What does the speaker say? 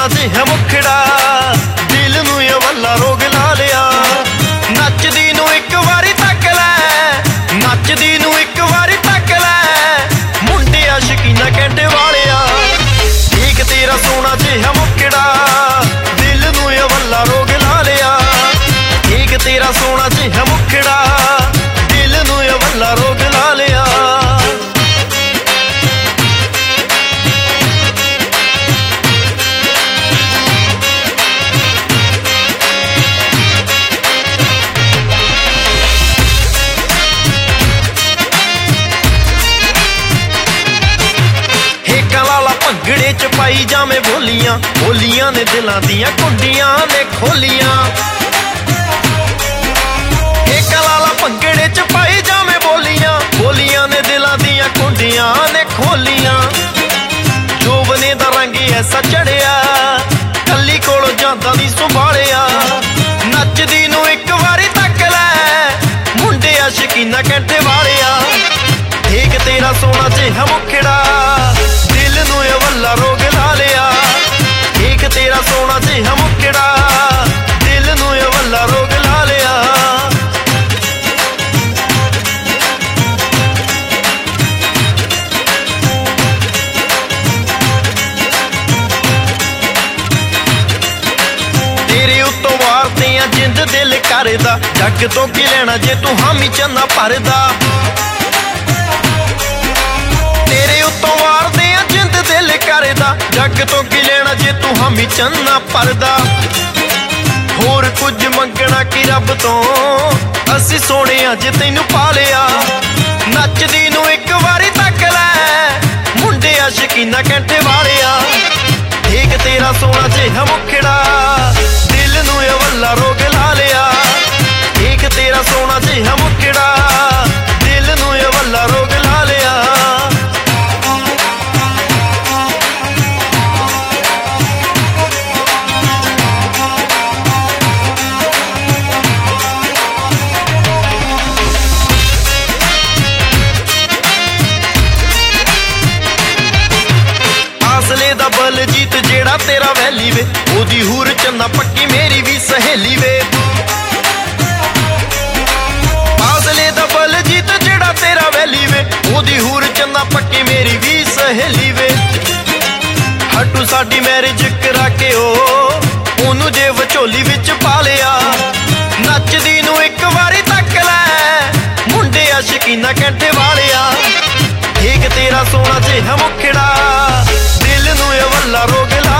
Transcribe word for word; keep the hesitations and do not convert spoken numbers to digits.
सोना जिहा मुखड़ा दिल नूं अवला रोग ला लिया। नचदी नूं एक वारी तक लै, नचदी नूं एक वारी तक लै, मुंडिया शकीना कैंटे वालिया। ठीक तेरा सोना जिहा मुखड़ा दिल नूं अवला रोग ला लिया। ठीक तेरा सोना जिहा मुखड़ा दिल नूं अवला रोग ला लिया। भंगड़े च पाई जावे बोलियां, बोलियां ने दिलां दियां कुंडियां ने खोलियां। एक लाला भंगड़े च पाई जावे बोलियां, बोलियां ने दिलां दियां कुंडियां ने खोलियां। जोबने दा रंग ऐसा चढ़िया कली कोलों जांदा नी संभालिया। नचदी नूं एक वारी तक लै, मुंडिया शकीना कैंटे वालिया। ठीक तेरा सोना जिहा मुखड़ा दिल नूं अवला रोग ला लिया। ठीक तेरा सोना जिहा मुखड़ा दिल नूं अवला रोग ला लिया। तेरे उत्तों वारते आ जिंद दिल करदा, जग तो की लेना जे तू हामी चन्ना भरदा। तेरे उत्तों वारते आ जिंद दिल करदा, जग तो की लेना जे तू हामी चन्ना भरदा। होर कुछ मंगना की रब तो असी सोने अज तैनू पा लिया। नचदी नूं एक वारी तक लै, मुंडिया शकीना कैंटे वालिया। ठीक तेरा सोना जिहा मुखड़ा दिल नूं अवला रोग ला लिया। ठीक तेरा सोना जिहा मुखड़ा दिल नूं अवला रोग ला लिया। बलजीत जेड़ा तेरा वैली वे, ओदी हूर चन्ना पक्की मेरी भी सहेली वे। फाजले दा बलजीत जेड़ा तेरा वैली वे, ओदी हूर चन्ना पक्की मेरी भी सहेली वे। हटू साडी मैरिज करा के ओ ओनू जे विचोली विच पा लिया। नचदी नूं एक वारी तक लै, मुंडिया शकीना कैंटे वालिया। ठीक तेरा सोना जिहा मुखड़ा दिल नूं अवला रोग ला